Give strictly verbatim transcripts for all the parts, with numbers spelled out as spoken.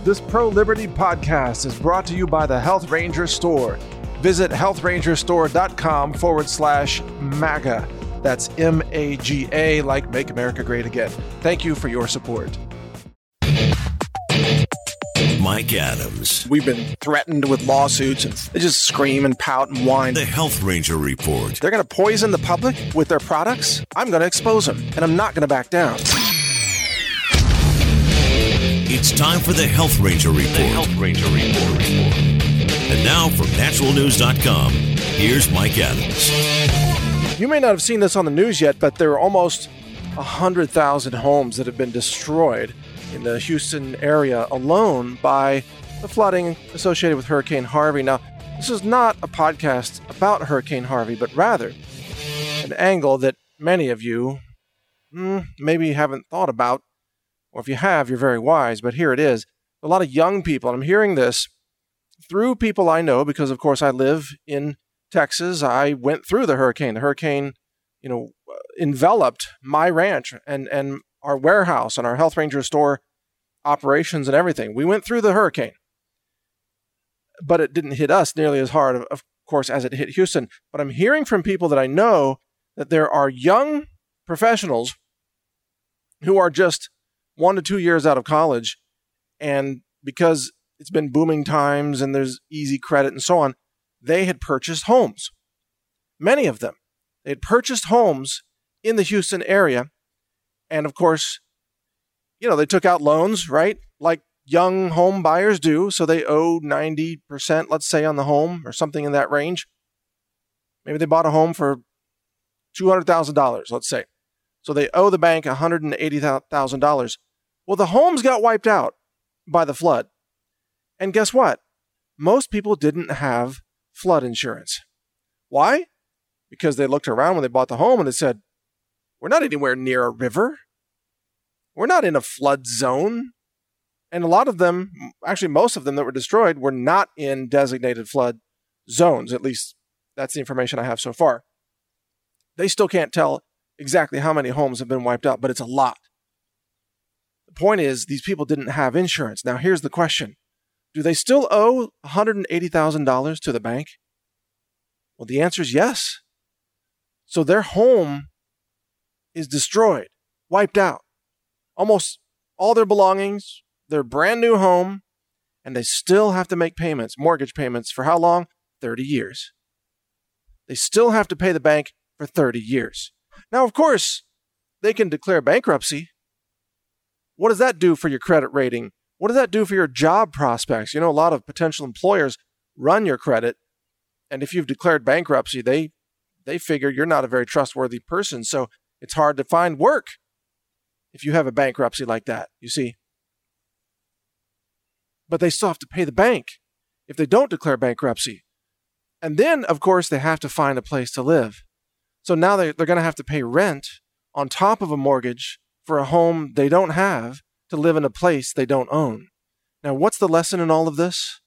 This Pro-Liberty podcast is brought to you by the Health Ranger Store. Visit healthrangerstore.com forward slash MAGA. That's M A G A, like Make America Great Again. Thank you for your support. Mike Adams. We've been threatened with lawsuits, and they just scream and pout and whine. The Health Ranger Report. They're going to poison the public with their products? I'm going to expose them, and I'm not going to back down. It's time for the Health Ranger Report. The Health Ranger Report. And now from natural news dot com, here's Mike Adams. You may not have seen this on the news yet, but there are almost one hundred thousand homes that have been destroyed in the Houston area alone by the flooding associated with Hurricane Harvey. Now, this is not a podcast about Hurricane Harvey, but rather an angle that many of you mm, maybe haven't thought about. Or if you have, you're very wise, but here it is. A lot of young people, and I'm hearing this through people I know because, of course, I live in Texas. I went through the hurricane. The hurricane, you know, enveloped my ranch and, and our warehouse and our Health Ranger Store operations and everything. We went through the hurricane, but it didn't hit us nearly as hard, of course, as it hit Houston. But I'm hearing from people that I know that there are young professionals who are just one to two years out of college, and because it's been booming times and there's easy credit and so on, they had purchased homes. Many of them. They had purchased homes in the Houston area, and of course, you know, they took out loans, right? Like young home buyers do, so they owe ninety percent, let's say, on the home or something in that range. Maybe they bought a home for two hundred thousand dollars, let's say. So they owe the bank one hundred eighty thousand dollars. Well, the homes got wiped out by the flood. And guess what? Most people didn't have flood insurance. Why? Because they looked around when they bought the home and they said, we're not anywhere near a river. We're not in a flood zone. And a lot of them, actually most of them that were destroyed, were not in designated flood zones. At least that's the information I have so far. They still can't tell exactly how many homes have been wiped out, but it's a lot. The point is, these people didn't have insurance. Now, here's the question. Do they still owe one hundred eighty thousand dollars to the bank? Well, the answer is yes. So their home is destroyed, wiped out. Almost all their belongings, their brand new home, and they still have to make payments, mortgage payments, for how long? thirty years. They still have to pay the bank for thirty years. Now, of course, they can declare bankruptcy. What does that do for your credit rating? What does that do for your job prospects? You know, a lot of potential employers run your credit, and if you've declared bankruptcy, they they figure you're not a very trustworthy person, so it's hard to find work if you have a bankruptcy like that, you see. But they still have to pay the bank if they don't declare bankruptcy. And then, of course, they have to find a place to live. So now they, they're going to have to pay rent on top of a mortgage for a home they don't have to live in a place they don't own. Now, what's the lesson in all of this?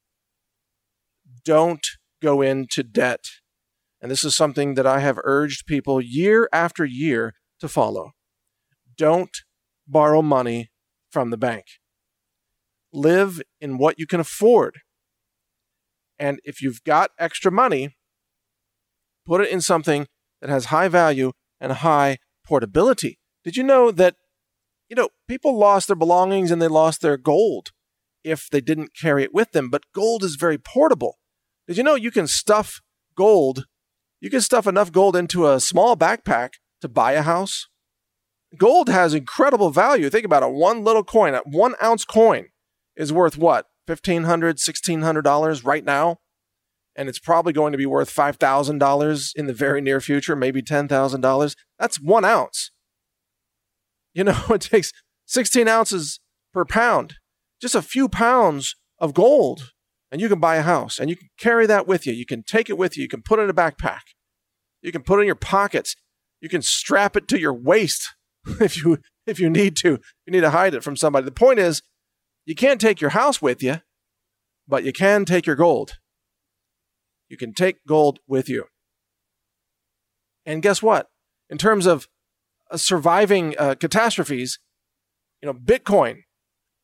Don't go into debt. And this is something that I have urged people year after year to follow. Don't borrow money from the bank. Live in what you can afford. And if you've got extra money, put it in something that has high value and high portability. Did you know that, you know, people lost their belongings and they lost their gold if they didn't carry it with them, but gold is very portable. Did you know you can stuff gold, you can stuff enough gold into a small backpack to buy a house? Gold has incredible value. Think about it. One little coin, a one ounce coin is worth what? fifteen hundred dollars, sixteen hundred dollars right now? And it's probably going to be worth five thousand dollars in the very near future, maybe ten thousand dollars. That's one ounce. You know, it takes sixteen ounces per pound, just a few pounds of gold, and you can buy a house, and you can carry that with you. You can take it with you. You can put it in a backpack. You can put it in your pockets. You can strap it to your waist if you if you need to. You need to hide it from somebody. The point is, you can't take your house with you, but you can take your gold. You can take gold with you. And guess what? In terms of uh, surviving uh, catastrophes, you know, Bitcoin,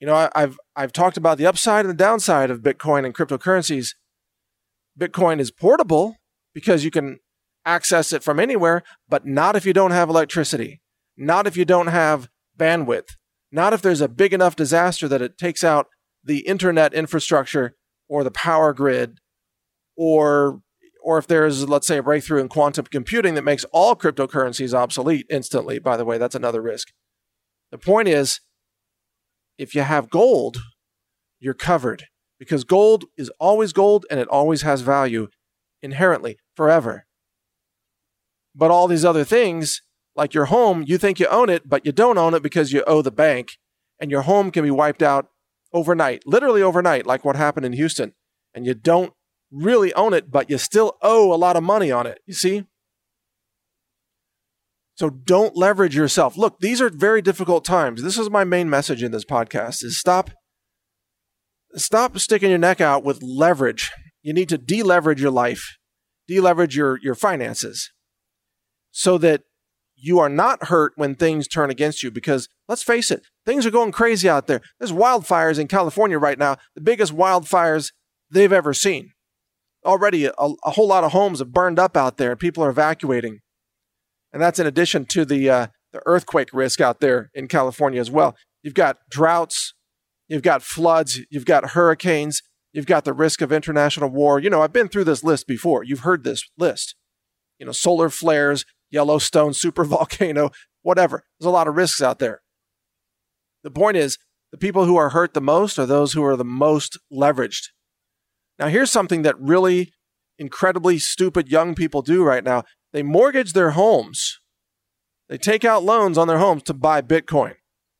You know, I, I've I've talked about the upside and the downside of Bitcoin and cryptocurrencies. Bitcoin is portable because you can access it from anywhere, but not if you don't have electricity, not if you don't have bandwidth, not if there's a big enough disaster that it takes out the internet infrastructure or the power grid, or or if there's, let's say, a breakthrough in quantum computing that makes all cryptocurrencies obsolete instantly. By the way, that's another risk. The point is, if you have gold, you're covered, because gold is always gold and it always has value inherently forever. But all these other things, like your home, you think you own it, but you don't own it because you owe the bank, and your home can be wiped out overnight, literally overnight, like what happened in Houston, and you don't really own it, but you still owe a lot of money on it, you see? So don't leverage yourself. Look, these are very difficult times. This is my main message in this podcast, is stop, stop sticking your neck out with leverage. You need to deleverage your life, deleverage your, your finances, so that you are not hurt when things turn against you. Because let's face it, things are going crazy out there. There's wildfires in California right now, the biggest wildfires they've ever seen. Already, a, a whole lot of homes have burned up out there, and people are evacuating. And that's in addition to the uh, the earthquake risk out there in California as well. You've got droughts, you've got floods, you've got hurricanes, you've got the risk of international war. You know, I've been through this list before. You've heard this list. You know, solar flares, Yellowstone supervolcano, whatever. There's a lot of risks out there. The point is, the people who are hurt the most are those who are the most leveraged. Now, here's something that really incredibly stupid young people do right now. They mortgage their homes. They take out loans on their homes to buy Bitcoin.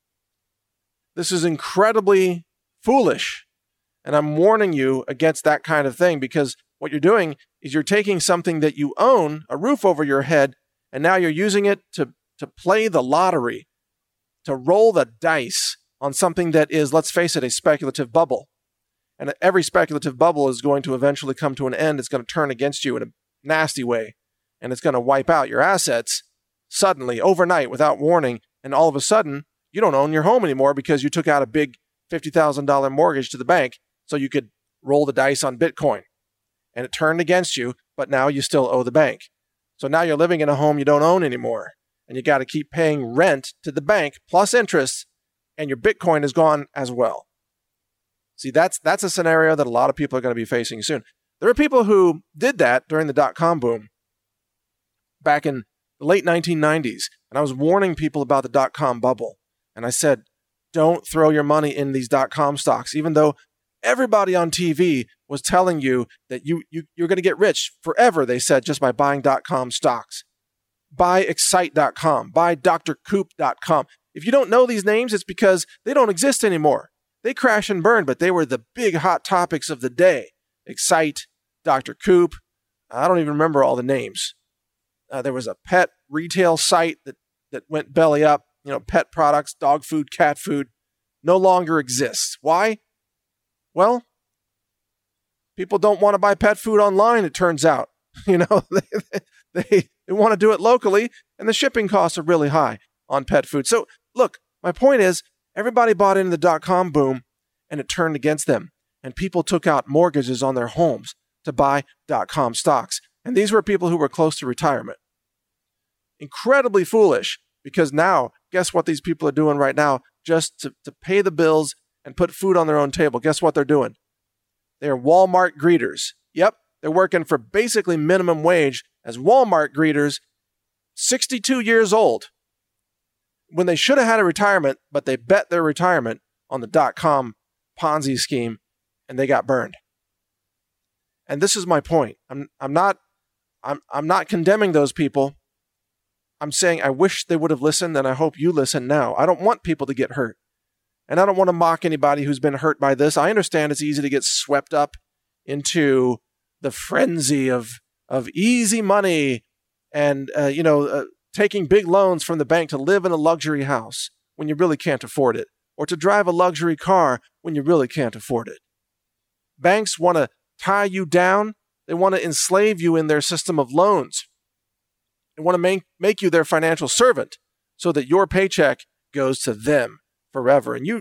This is incredibly foolish. And I'm warning you against that kind of thing, because what you're doing is you're taking something that you own, a roof over your head, and now you're using it to, to play the lottery, to roll the dice on something that is, let's face it, a speculative bubble. And every speculative bubble is going to eventually come to an end. It's going to turn against you in a nasty way, and it's going to wipe out your assets suddenly, overnight, without warning. And all of a sudden, you don't own your home anymore because you took out a big fifty thousand dollars mortgage to the bank so you could roll the dice on Bitcoin. And it turned against you, but now you still owe the bank. So now you're living in a home you don't own anymore, and you got to keep paying rent to the bank plus interest, and your Bitcoin is gone as well. See, that's that's a scenario that a lot of people are going to be facing soon. There are people who did that during the dot-com boom back in the late nineteen nineties, and I was warning people about the dot-com bubble, and I said, don't throw your money in these dot-com stocks, even though everybody on T V was telling you that you, you, you're going to get rich forever, they said, just by buying dot-com stocks. Buy excite dot com, buy D R Coop dot com. If you don't know these names, it's because they don't exist anymore. They crash and burn, but they were the big hot topics of the day. Excite, Doctor Coop, I don't even remember all the names. Uh, there was a pet retail site that, that went belly up. You know, pet products, dog food, cat food, no longer exists. Why? Well, people don't want to buy pet food online, it turns out. You know, they, they, they want to do it locally, and the shipping costs are really high on pet food. So, look, my point is, everybody bought into the dot-com boom, and it turned against them. And people took out mortgages on their homes to buy dot-com stocks. And these were people who were close to retirement. Incredibly foolish, because now, guess what these people are doing right now just to, to pay the bills and put food on their own table? Guess what they're doing? They're Walmart greeters. Yep, they're working for basically minimum wage as Walmart greeters, sixty-two years old, when they should have had a retirement, but they bet their retirement on the dot-com Ponzi scheme, and they got burned. And this is my point. I'm I'm not I'm I'm not condemning those people. I'm saying I wish they would have listened, and I hope you listen now. I don't want people to get hurt. And I don't want to mock anybody who's been hurt by this. I understand it's easy to get swept up into the frenzy of of easy money and uh, you know uh, taking big loans from the bank to live in a luxury house when you really can't afford it, or to drive a luxury car when you really can't afford it. Banks want to tie you down. They want to enslave you in their system of loans. They want to make, make you their financial servant so that your paycheck goes to them forever. And you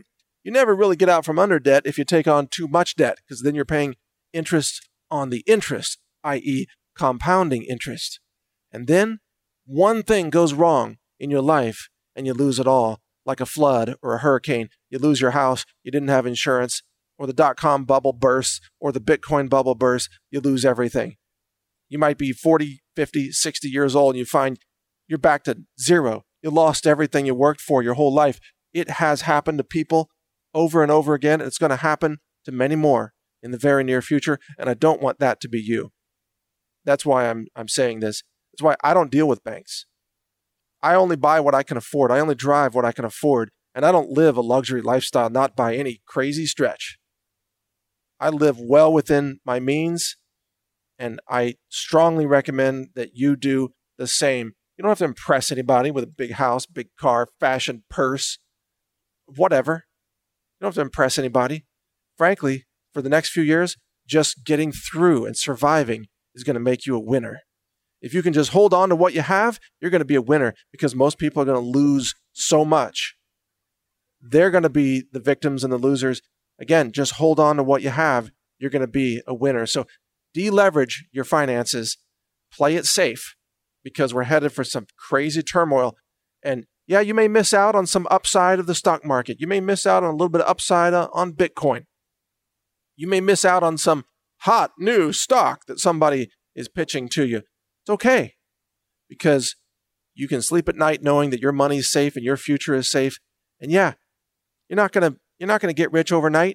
you never really get out from under debt if you take on too much debt, because then you're paying interest on the interest, that is compounding interest. And then one thing goes wrong in your life and you lose it all, like a flood or a hurricane. You lose your house, you didn't have insurance, or the dot-com bubble bursts, or the Bitcoin bubble bursts, you lose everything. You might be forty, fifty, sixty years old and you find you're back to zero. You lost everything you worked for your whole life. It has happened to people over and over again. It's going to happen to many more in the very near future, and I don't want that to be you. That's why I'm I'm saying this. That's why I don't deal with banks. I only buy what I can afford. I only drive what I can afford, and I don't live a luxury lifestyle, not by any crazy stretch. I live well within my means, and I strongly recommend that you do the same. You don't have to impress anybody with a big house, big car, fashion purse, whatever. You don't have to impress anybody. Frankly, for the next few years, just getting through and surviving is going to make you a winner. If you can just hold on to what you have, you're going to be a winner, because most people are going to lose so much. They're going to be the victims and the losers. Again, just hold on to what you have. You're going to be a winner. So deleverage your finances. Play it safe, because we're headed for some crazy turmoil. And yeah, you may miss out on some upside of the stock market. You may miss out on a little bit of upside on Bitcoin. You may miss out on some hot new stock that somebody is pitching to you. It's okay, because you can sleep at night knowing that your money is safe and your future is safe. And yeah, you're not going to you're not going to get rich overnight,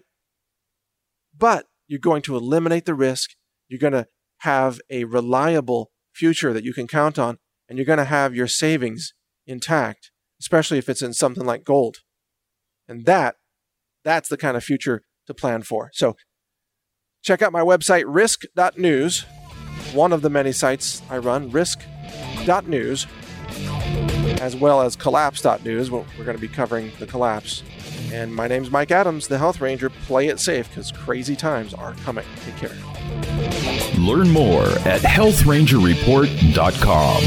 but you're going to eliminate the risk. You're going to have a reliable future that you can count on, and you're going to have your savings intact, especially if it's in something like gold. And that that's the kind of future to plan for. So check out my website, risk dot news. One of the many sites I run, risk dot news, as well as collapse dot news. We're going to be covering the collapse. And my name's Mike Adams, the Health Ranger. Play it safe, because crazy times are coming. Take care. Learn more at health ranger report dot com.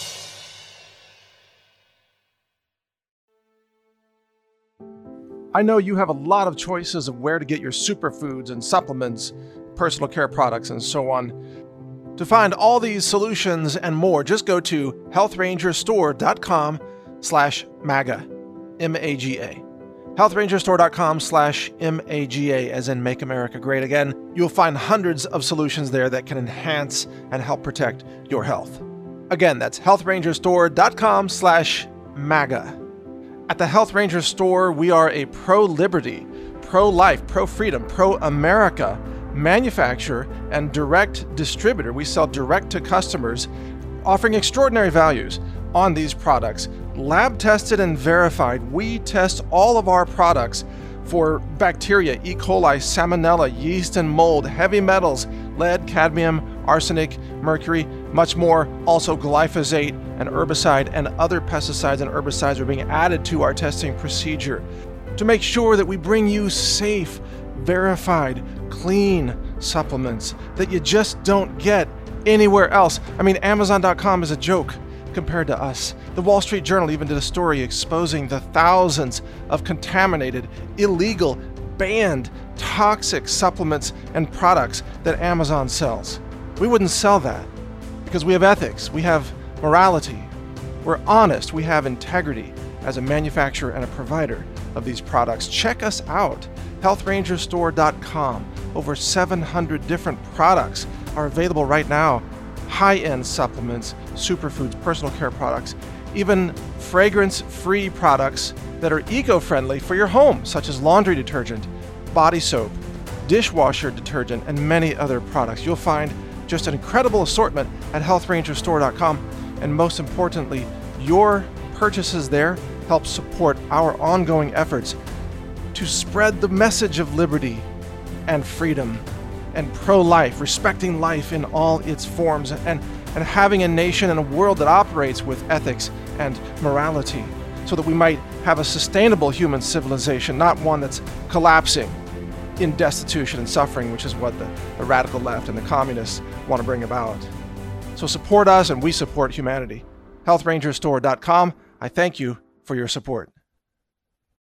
I know you have a lot of choices of where to get your superfoods and supplements, personal care products, and so on. To find all these solutions and more, just go to health ranger store dot com slash MAGA, M A G A. health ranger store dot com slash M A G A, as in Make America Great Again. You'll find hundreds of solutions there that can enhance and help protect your health. Again, that's health ranger store dot com slash MAGA. At the Health Ranger Store, we are a pro-liberty, pro-life, pro-freedom, pro-America manufacturer and direct distributor. We sell direct to customers, offering extraordinary values on these products. Lab tested and verified. We test all of our products for bacteria, E. coli, salmonella, yeast and mold, heavy metals, lead, cadmium, arsenic, mercury, much more. Also glyphosate and herbicide and other pesticides and herbicides are being added to our testing procedure to make sure that we bring you safe, verified, clean supplements that you just don't get anywhere else. I mean, Amazon dot com is a joke compared to us. The Wall Street Journal even did a story exposing the thousands of contaminated, illegal, banned, toxic supplements and products that Amazon sells. We wouldn't sell that because we have ethics, we have morality, we're honest, we have integrity as a manufacturer and a provider of these products. Check us out, health ranger store dot com. Over seven hundred different products are available right now. High-end supplements, superfoods, personal care products, even fragrance-free products that are eco-friendly for your home, such as laundry detergent, body soap, dishwasher detergent, and many other products. You'll find just an incredible assortment at health ranger store dot com, and most importantly, your purchases there help support our ongoing efforts to spread the message of liberty and freedom and pro-life, respecting life in all its forms, and, and having a nation and a world that operates with ethics and morality, so that we might have a sustainable human civilization, not one that's collapsing in destitution and suffering, which is what the, the radical left and the communists want to bring about. So support us, and we support humanity. health ranger store dot com. I thank you for your support.